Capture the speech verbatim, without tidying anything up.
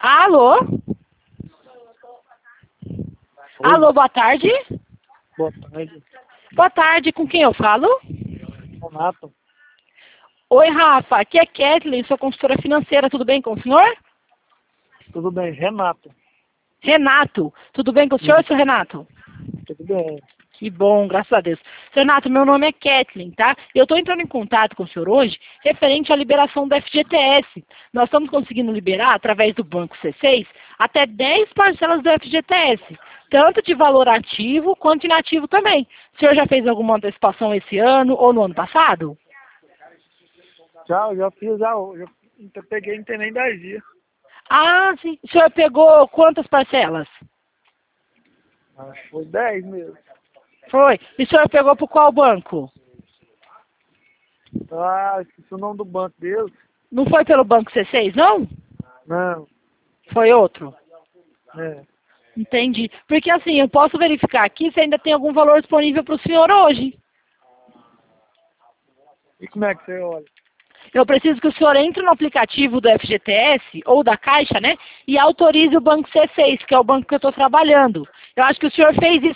Alô? Oi. Alô, boa tarde. Boa tarde, Boa tarde, com quem eu falo? Renato. Oi, Rafa, aqui é Kathleen, sou consultora financeira, tudo bem com o senhor? Tudo bem, Renato. Renato, tudo bem com o senhor, seu Renato? Tudo bem. Que bom, graças a Deus. Seu Renato, meu nome é Kathleen, tá? Eu estou entrando em contato com o senhor hoje referente à liberação do F G T S. Nós estamos conseguindo liberar, através do Banco C seis, até dez parcelas do F G T S, tanto de valor ativo quanto inativo também. O senhor já fez alguma antecipação esse ano ou no ano passado? Já, já fiz, já, já eu peguei, não tem nem dez dias. Ah, sim. O senhor pegou quantas parcelas? Acho que foi dez mesmo. Foi. E o senhor pegou por qual banco? Ah, esqueci o nome do banco deles. Não foi pelo Banco C seis, não? Não, Foi outro? é. Entendi. Porque assim, eu posso verificar aqui se ainda tem algum valor disponível para o senhor hoje. E como é que você olha? Eu preciso que o senhor entre no aplicativo do F G T S, ou da Caixa, né? E autorize o Banco C seis, que é o banco que eu estou trabalhando. Eu acho que o senhor fez isso